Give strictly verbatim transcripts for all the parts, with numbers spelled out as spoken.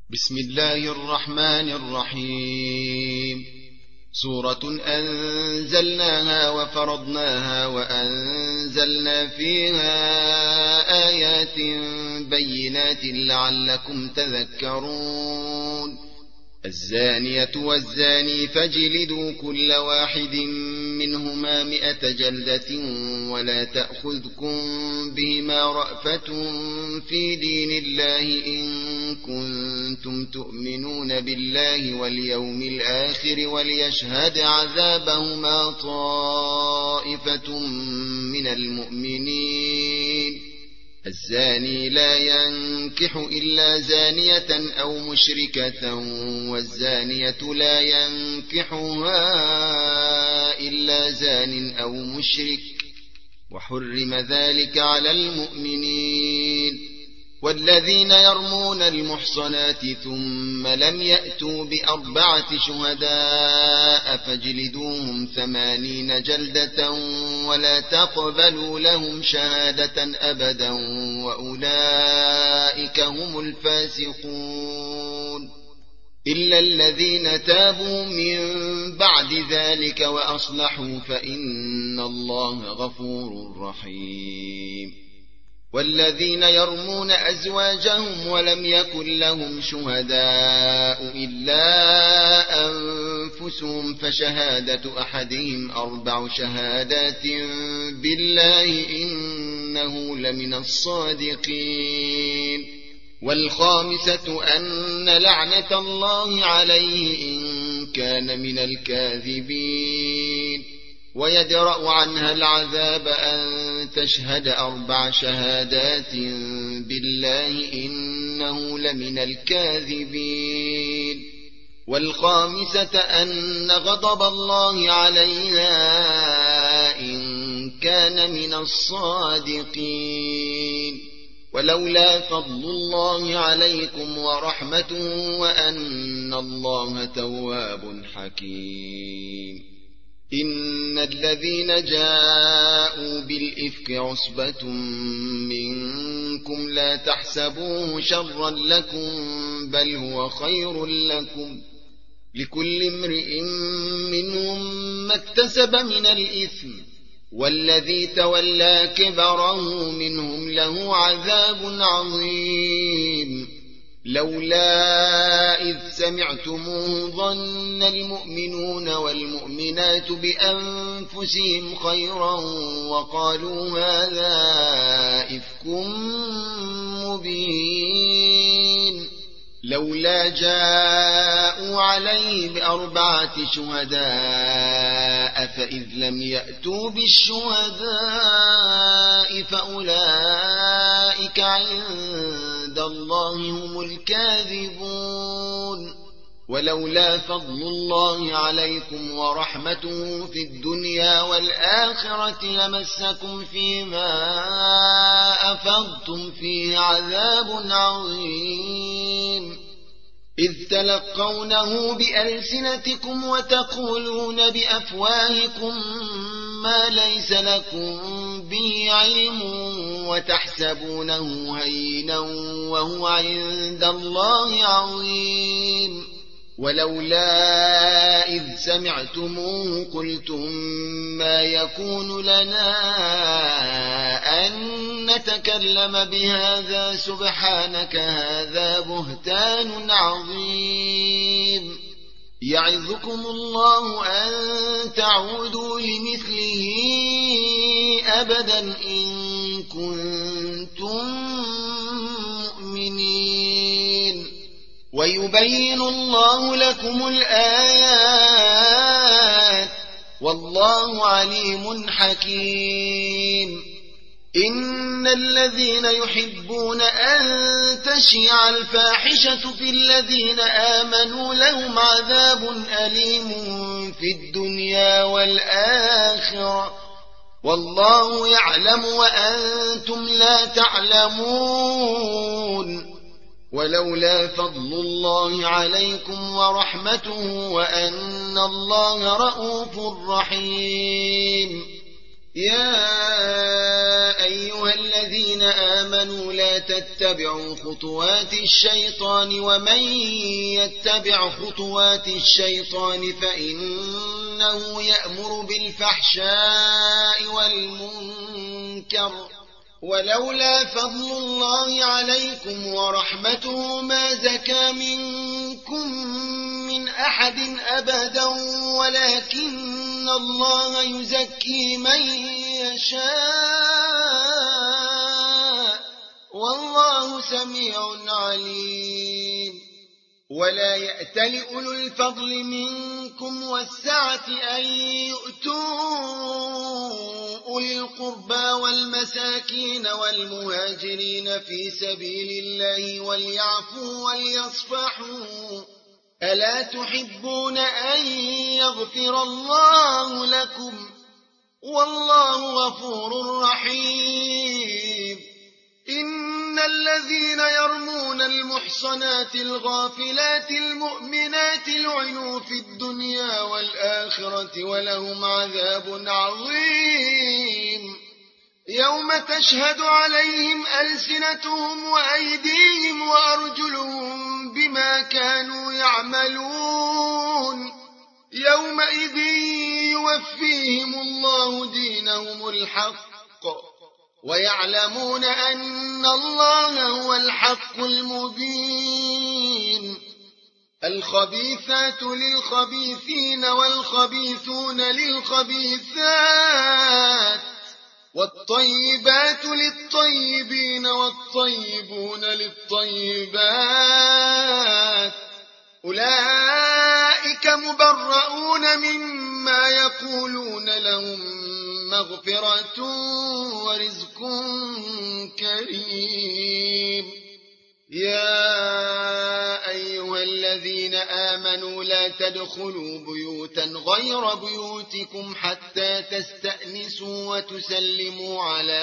بسم الله الرحمن الرحيم. سورة أنزلناها وفرضناها وأنزلنا فيها آيات بينات لعلكم تذكرون. الزانية والزاني فاجلدوا كل واحد منهما مئة جلدة ولا تأخذكم بهما رأفة في دين الله إن كنتم تؤمنون بالله واليوم الآخر وليشهد عذابهما طائفة من المؤمنين. الزاني لا ينكح إلا زانية أو مشركة والزانية لا ينكحها إلا زان أو مشرك وحرم ذلك على المؤمنين. والذين يرمون المحصنات ثم لم يأتوا بأربعة شهداء فاجلدوهم ثمانين جلدة ولا تقبلوا لهم شهادة أبدا وأولئك هم الفاسقون. إلا الذين تابوا من بعد ذلك وأصلحوا فإن الله غفور رحيم. والذين يرمون أزواجهم ولم يكن لهم شهداء إلا أنفسهم فشهادة أحدهم أربع شهادات بالله إنه لمن الصادقين. والخامسة أن لعنة الله عليه إن كان من الكاذبين. ويدرأ عنها العذاب أن تشهد أربع شهادات بالله إنه لمن الكاذبين. والخامسة أن غضب الله عليها إن كان من الصادقين. ولولا فضل الله عليكم ورحمته وأن الله تواب حكيم. إن الذين جاءوا بالإفك عصبة منكم لا تحسبوه شرا لكم بل هو خير لكم. لكل امرئ منهم ما اكتسب من الإثم والذي تولى كبره منهم له عذاب عظيم. لولا إذ سمعتموه ظن المؤمنون والمؤمنات بأنفسهم خيرا وقالوا هذا إفك مبين. لولا جاءوا عليه بأربعة شهداء فإذ لم يأتوا بالشهداء فأولئك عند الله هم الكاذبون. ولولا فضل الله عليكم ورحمته في الدنيا والآخرة لمسكم فيما أفضتم فيه عذاب عظيم. إذ تلقونه بألسنتكم وتقولون بأفواهكم ما ليس لكم به علم وتحسبونه هينا وهو عند الله عظيم. ولولا إذ سمعتموه قلتم ما يكون لنا أن نتكلم بهذا سبحانك هذا بهتان عظيم. يعظكم الله أن تعودوا لمثله أبدا إن كنتم مؤمنين. ويبين الله لكم الآيات والله عليم حكيم. إن الذين يحبون أن تشيع الفاحشة في الذين آمنوا لهم عذاب أليم في الدنيا والآخرة والله يعلم وأنتم لا تعلمون. ولولا فضل الله عليكم ورحمته وأن الله رءوف رحيم. يا أيها الذين آمنوا لا تتبعوا خطوات الشيطان ومن يتبع خطوات الشيطان فإنه يأمر بالفحشاء والمنكر ولولا فضل الله عليكم ورحمته ما زكى منكم من أحد أبدا ولكن الله يزكي من يشاء والله سميع عليم. ولا يأتل أولو الفضل منكم والسعة أن يؤتوا أولي القربى والمساكين والمهاجرين في سبيل الله وليعفوا وليصفحوا ألا تحبون أن يغفر الله لكم والله غفور رحيم. إن الذين يرمون المحصنات الغافلات المؤمنات لعنوا في الدنيا والآخرة ولهم عذاب عظيم يوم تشهد عليهم ألسنتهم وأيديهم وأرجلهم بما كانوا يعملون يومئذ يوفيهم الله دينهم الحق ويعلمون أن الله هو الحق المبين. الخبيثات للخبيثين والخبيثون للخبيثات والطيبات للطيبين والطيبون للطيبات أولئك مبرؤون مما يقولون لهم مغفرة ورزق كريم. يا أيها الذين آمنوا لا تدخلوا بيوتا غير بيوتكم حتى تستأنسوا وتسلموا على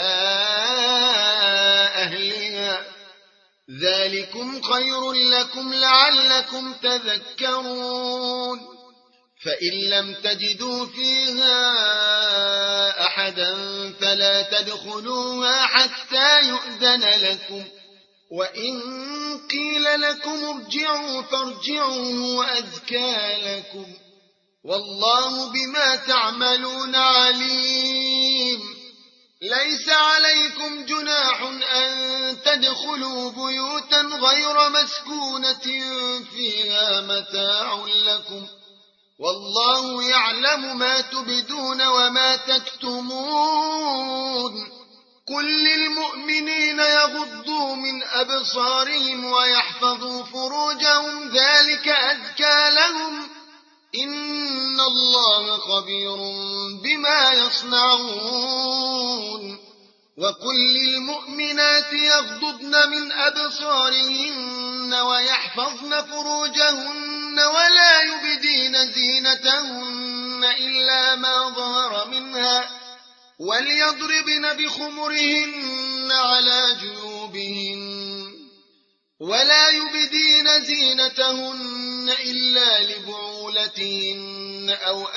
أهلها ذلكم خير لكم لعلكم تذكرون. فإن لم تجدوا فيها أحدا فلا تدخلوها حتى يؤذن لكم وإن قيل لكم ارجعوا فارجعوا وأزكى لكم والله بما تعملون عليم. ليس عليكم جناح أن تدخلوا بيوتا غير مسكونة فيها متاع لكم والله يعلم ما تبدون وما تكتمون. قل للمؤمنين يغضوا من أبصارهم ويحفظوا فروجهم ذلك أزكى لهم إن الله خبير بما يصنعون. وقل للمؤمنات يغضضن من أبصارهن ويحفظن فروجهن ولا يبدين زينتهن إلا ما ظهر منها وليضربن بخمرهن على جيوبهن ولا يبدين زينتهن إلا لبعولتهن أو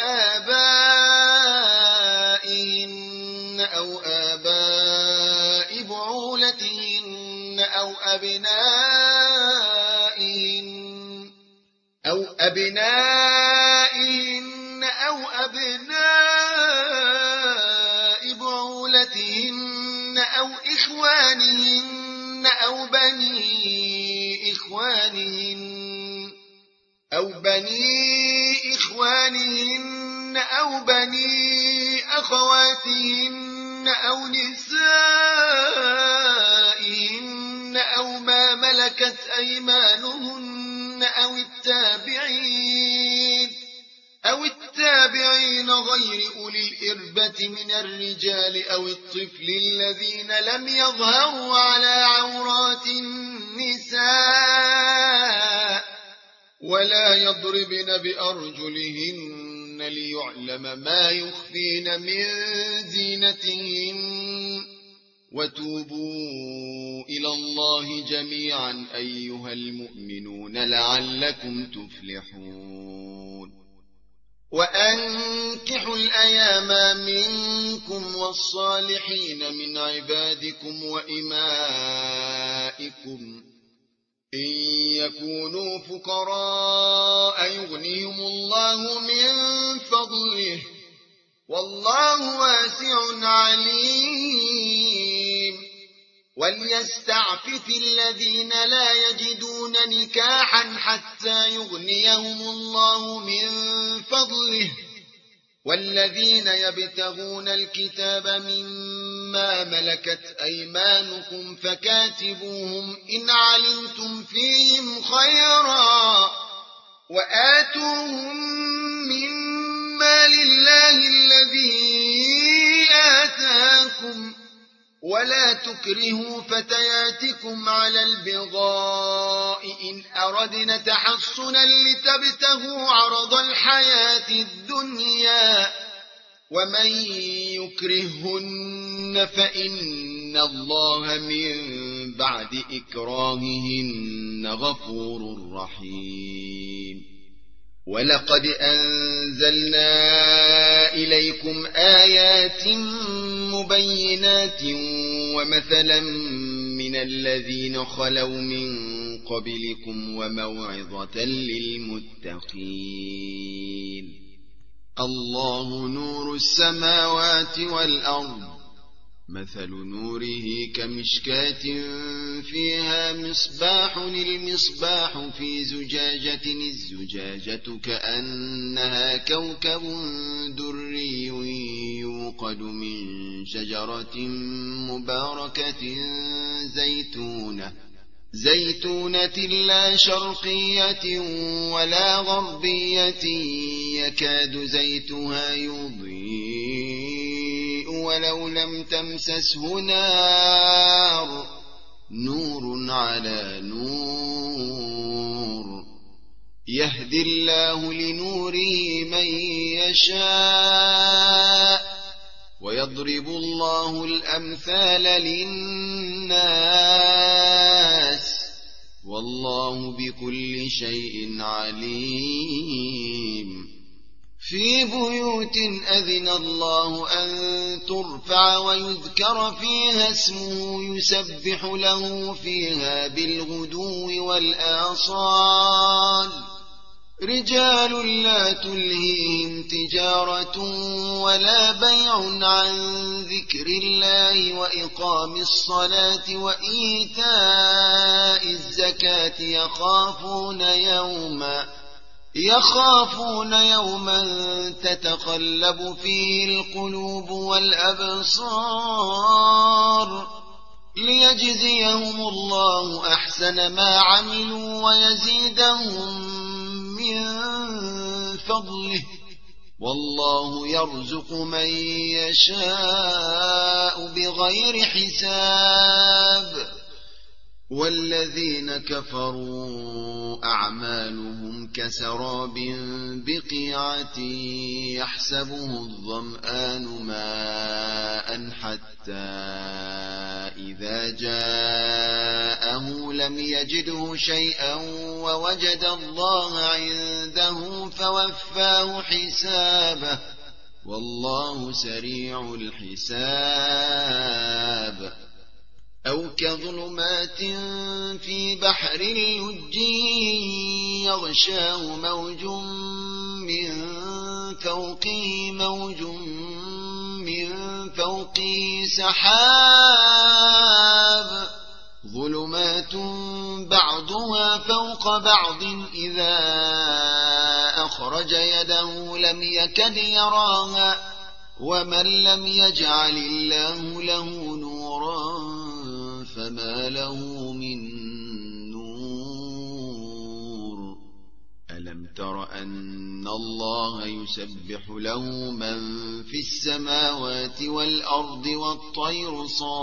آبائهن أو آباء بعولتهن أو أبنائهن أو أبنائهن أو أبناء بعولتهن أو إخوانهن أو بني إخوانهن أو بني إخوانهن أو بني أخواتهن أو نسائهن أو ما ملكت أيمانهن أو التابعين أو التابعين غير أولي الإربة من الرجال أو الطفل الذين لم يظهروا على عورات النساء ولا يضربن بأرجلهن ليعلم ما يخفين من زينتهن وتوبوا إلى الله جميعا أيها المؤمنون لعلكم تفلحون. وأنكحوا الأيام منكم والصالحين من عبادكم وإمائكم إن يكونوا فقراء يغنيهم الله من فضله والله واسع عليم وليستعفف الذين لا يجدون نكاحا حتى يغنيهم الله من فضله والذين يبتغون الكتاب مما ملكت أيمانكم فكاتبوهم إن علمتم فيهم خيرا وآتوهم مما لله الذي آتاكم ولا تكرهوا فتياتكم على البغاء إن أردنا تحصنا لتبتغوا عرض الحياة الدنيا ومن يكرهن فإن الله من بعد إكراههن غفور رحيم ولقد أنزلنا إليكم آيات مبينات ومثلا من الذين خلوا من قبلكم وموعظة للمتقين الله نور السماوات والأرض مثل نوره كمشكاة فيها مصباح المصباح في زجاجة الزجاجة كأنها كوكب دري يوقد من شجرة مباركة زيتونة زيتونة لا شرقية ولا غربية يكاد زيتها يضيء ولو لم تمسسه نار نور على نور يهدي الله لنوره من يشاء ويضرب الله الأمثال للناس والله بكل شيء عليم في بيوت أذن الله أن ترفع ويذكر فيها اسمه يسبح له فيها بالغدو والآصال رجال لا تلهيهم تجارة ولا بيع عن ذكر الله وإقام الصلاة وإيتاء الزكاة يخافون يوما يخافون يوما تتقلب فيه القلوب والأبصار ليجزيهم الله أحسن ما عملوا ويزيدهم من فضله والله يرزق من يشاء بغير حساب والذين كفروا أعمالهم كسراب بقيعة يحسبه الظمآن ماء حتى إذا جاءه لم يجده شيئا ووجد الله عنده فوفاه حسابه والله سريع الحساب أو كظلمات في بحر لج يغشاه موج من فوقه موج من فوقه سحاب ظلمات بعضها فوق بعض إذا أخرج يده لم يكد يراها ومن لم يجعل الله له نورا فما له من نور ألم تر أن الله يسبح له من في السماوات والأرض والطير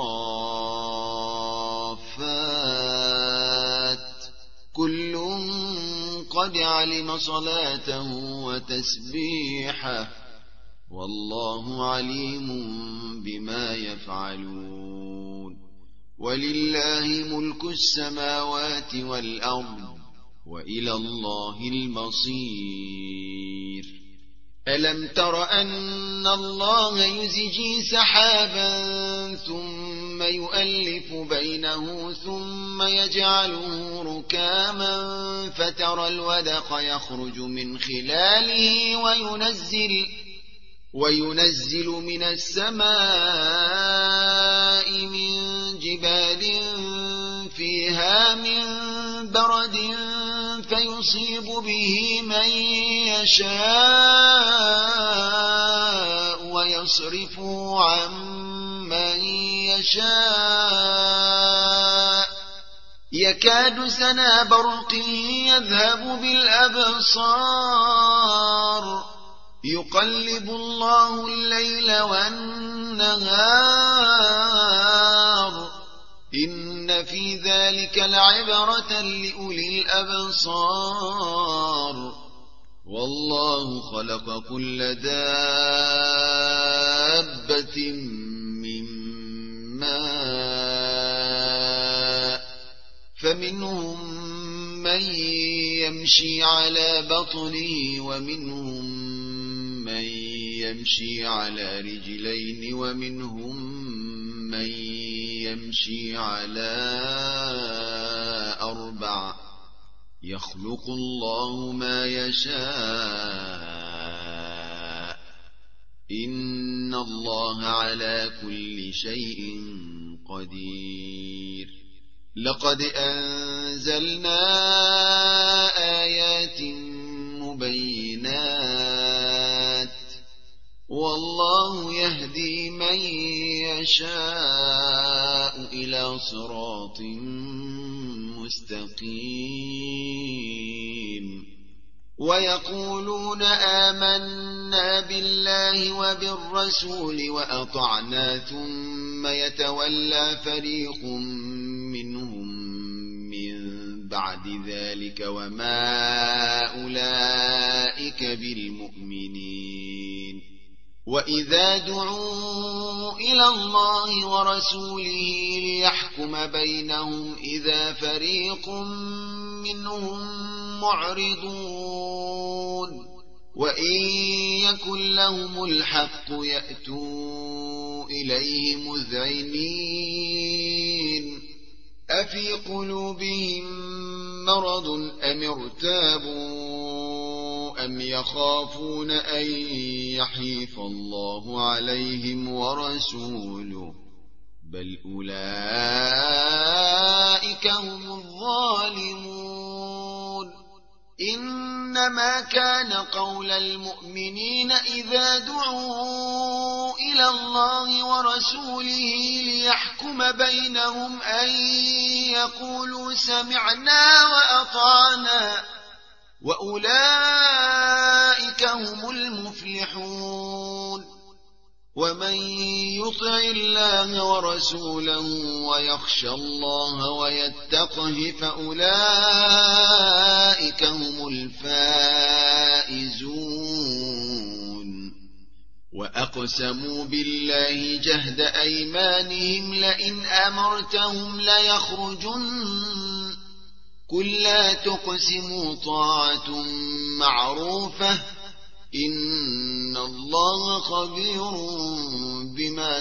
صافات كل قد علم صلاته وتسبيحه والله عليم بما يفعلون ولله ملك السماوات والأرض وإلى الله المصير ألم تر أن الله يزجي سحابا ثم يؤلف بينه ثم يجعله ركاما فترى الودق يخرج من خلاله وينزل وينزل من السماء من جبال فيها من برد فيصيب به من يشاء ويصرفه عن من يشاء يكاد سنا برقه يذهب بالأبصار يقلب الله الليل والنهار إن في ذلك لعبرة لأولي الأبصار والله خلق كل دابة من ماء فمنهم من يمشي على بطنه ومنهم من يمشي على رجلين ومنهم من يمشي على أربع يخلق الله ما يشاء إن الله على كل شيء قدير لقد أنزلنا آيات مبينات والله يهدي من يشاء إلى صراط مستقيم ويقولون آمنا بالله وبالرسول وأطعنا ثم يتولى فريق منهم من بعد ذلك وما أولئك بالمؤمنين وإذا دعوا إلى الله ورسوله ليحكم بينهم إذا فريق منهم معرضون وإن يكن لهم الحق يأتوا إليه مذعنين أفي قلوبهم مرض أم ارتابوا أم يخافون أن يحيف الله عليهم ورسوله بل أولئك هم الظالمون إنما كان قول المؤمنين إذا دعوا إلى الله ورسوله ليحكم بينهم أن يقولوا سمعنا وأطعنا وأولئك هم المفلحون ومن يطع الله ورسوله ويخشى الله ويتقه فأولئك هم الفائزون وأقسموا بالله جهد أيمانهم لئن أمرتهم ليخرجن قل لا تقسموا طاعة معروفة إن الله خبير بما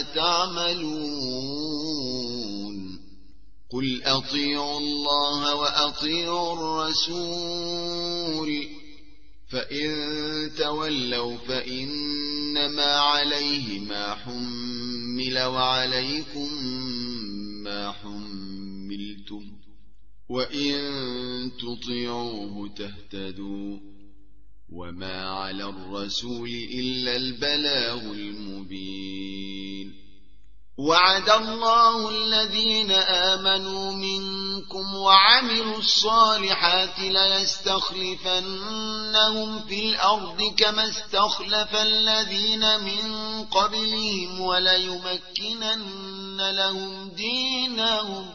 تعملون قل أطيعوا الله وأطيعوا الرسول فإن تولوا فإنما عليه ما حمل وعليكم ما حملتم وإن تطيعوه تهتدوا وما على الرسول إلا البلاغ المبين وعد الله الذين آمنوا منكم وعملوا الصالحات ليستخلفنهم في الأرض كما استخلف الذين من قبلهم وليمكنن لهم دينهم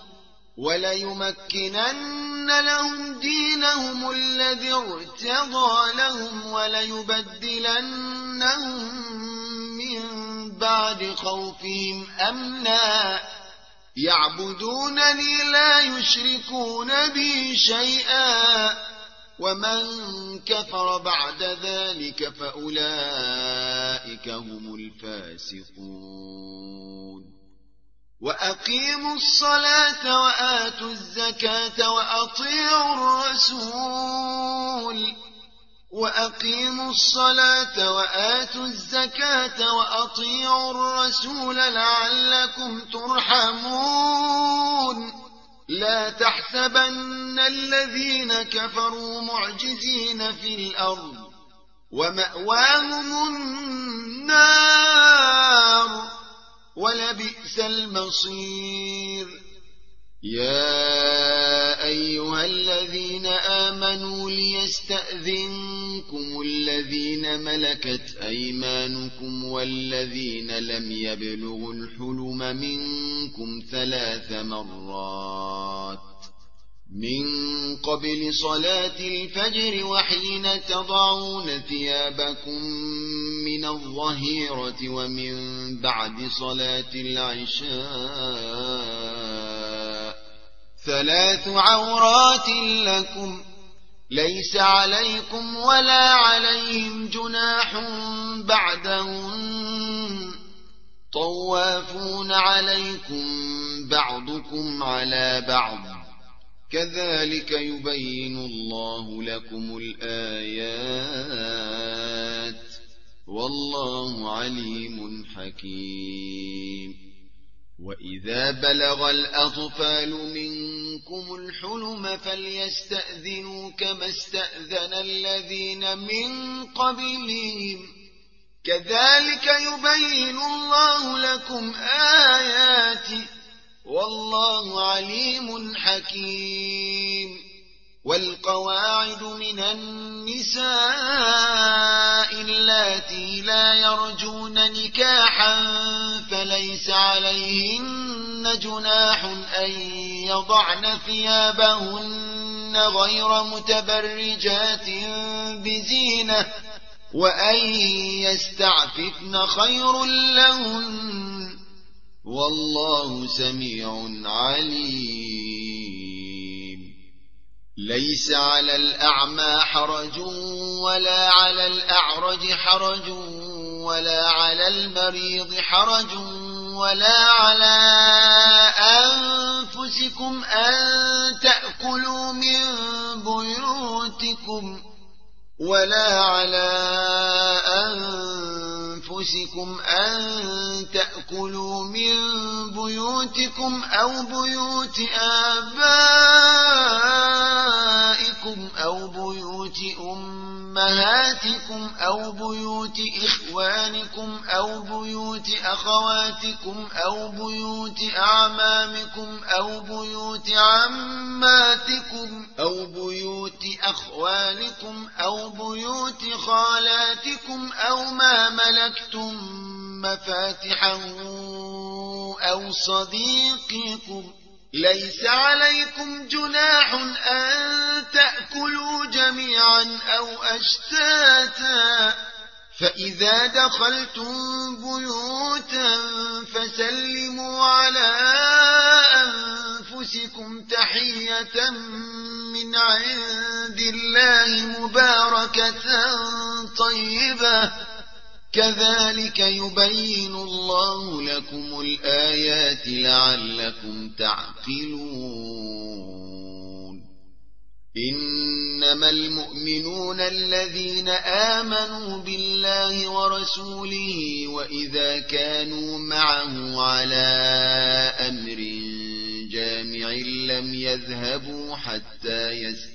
وليمكنن لهم دينهم الذي ارتضى لهم وليبدلنهم من بعد خوفهم أمنا يعبدونني لا يشركون بي شيئا ومن كفر بعد ذلك فأولئك هم الفاسقون وأقيموا الصلاة وآتوا الزكاة وأطيعوا الرسول وأقيموا الصلاة وآتوا الزكاة وأطيعوا الرسول لعلكم ترحمون لا تحسبن الذين كفروا معجزين في الأرض ومأواهم النار ولبئس المصير يا أيها الذين آمنوا ليستأذنكم الذين ملكت أيمانكم والذين لم يبلغوا الحلم منكم ثلاث مرات من قبل صلاة الفجر وحين تضعون ثيابكم من الظهيرة ومن بعد صلاة العشاء ثلاث عورات لكم ليس عليكم ولا عليهم جناح بعدهن طوافون عليكم بعضكم على بعض كذلك يبين الله لكم الآيات والله عليم حكيم وإذا بلغ الأطفال منكم الحلم فليستأذنوا كما استأذن الذين من قبلهم كذلك يبين الله لكم آياته والله عليم حكيم والقواعد من النساء اللاتي لا يرجون نكاحا فليس عليهن جناح أن يضعن ثيابهن غير متبرجات بزينة وأن يستعففن خير لهن والله سميع عليم ليس على الأعمى حرج ولا على الأعرج حرج ولا على المريض حرج ولا على أنفسكم أن تأكلوا من بيوتكم ولا على أنفسكم أن تأكلوا من بيوتكم أو بيوت آبائكم أو بيوت أمهاتكم أو بيوت إخوانكم أو بيوت أخواتكم أو بيوت أعمامكم أو بيوت عماتكم أو بيوت أخوالكم أو بيوت خالاتكم أو ما ملكتم مفاتحه أو صديقكم ليس عليكم جناح أن تأكلوا جميعا أو أشتاتا فإذا دخلتم بيوتا فسلموا على أنفسكم تحية من عند الله مباركة طيبة كذلك يبين الله لكم الآيات لعلكم تعقلون إنما المؤمنون الذين آمنوا بالله ورسوله وإذا كانوا معه على أمر جامع لم يذهبوا حتى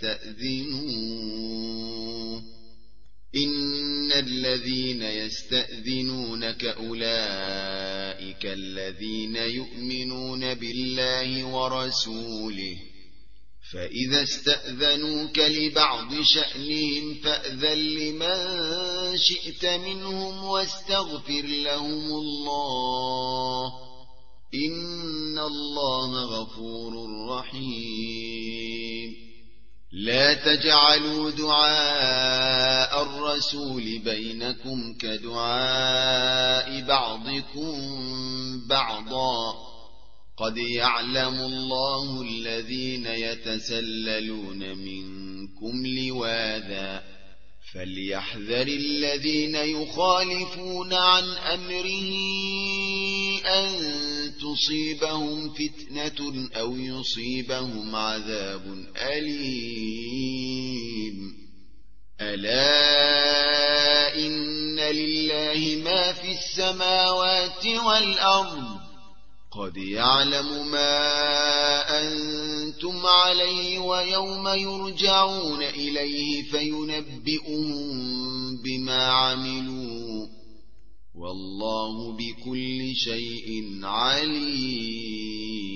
يستأذنوه إن الذين يستأذنونك أولئك الذين يؤمنون بالله ورسوله فإذا استأذنوك لبعض شأنهم فأذن لمن شئت منهم واستغفر لهم الله إن الله غفور رحيم لا تجعلوا دعاء الرسول بينكم كدعاء بعضكم بعضا قد يعلم الله الذين يتسللون منكم لواذا شواذا فليحذر الذين يخالفون عن أمره أن تصيبهم فتنة أو يصيبهم عذاب أليم ألا إن لله ما في السماوات والأرض قد يعلم ما أنتم عليه ويوم يرجعون إليه فينبئهم بما عملوا والله بكل شيء عليم